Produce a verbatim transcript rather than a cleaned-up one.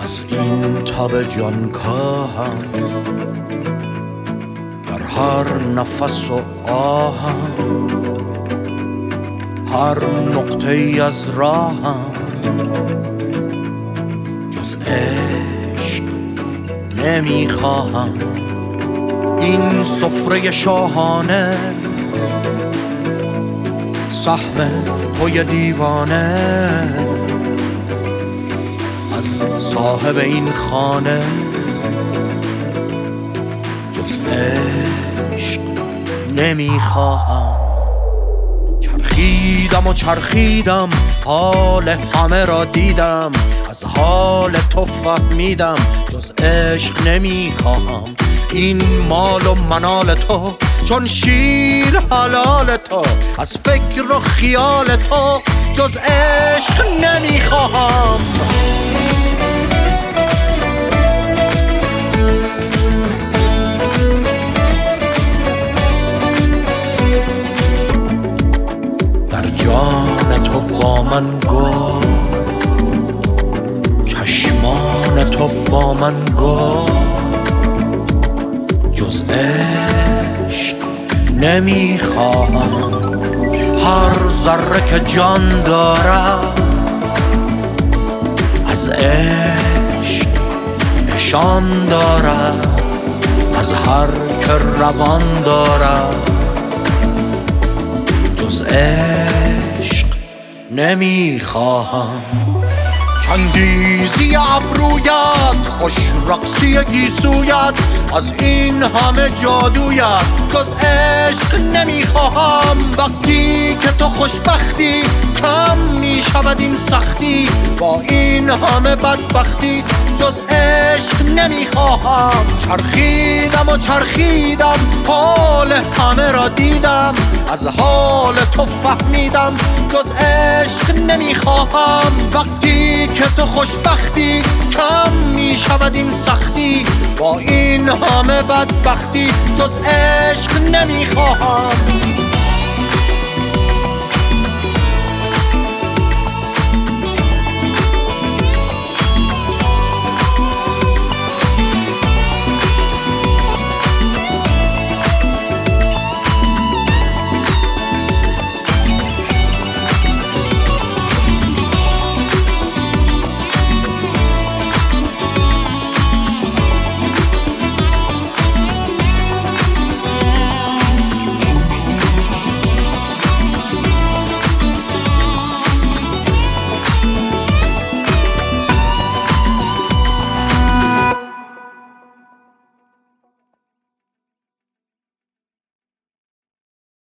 از این تب جان کاهم، در هر نفس و آهم، هر نقطه ای از راهم، جز عشق نمیخواهم. این سفره شاهانه سهم توی دیوانه، از صاحب این خانه جز عشق نمیخواهم. چرخیدم و چرخیدم، حال همه را دیدم، از حال تو فهمیدم جز عشق نمیخواهم. این مال و منال تو چون شیر حلال تو، از فکر و خیال تو جز عشق نمیخواهم. در جان تو با من گو، چشمان تو با من گو، جز عشق نمیخواهم. هر ذره که جان دارد از عشق نشان دارد، از هر که روان دارد جز عشق نمیخواهم. چندیزی ابرویت، خوش رقصی گیسویت، از این همه جادویت جز عشق نمیخواهم. وقتی که تو خوشبختی کم میشود این سختی، با این همه بدبختی جز عشق نمیخواهم. چرخیدم و چرخیدم، حال همه را دیدم، از حال تو فهمیدم جز عشق نمیخواهم. وقتی که تو خوشبختی کم میشود این سختی، با این همه بدبختی جز عشق نمیخواهم.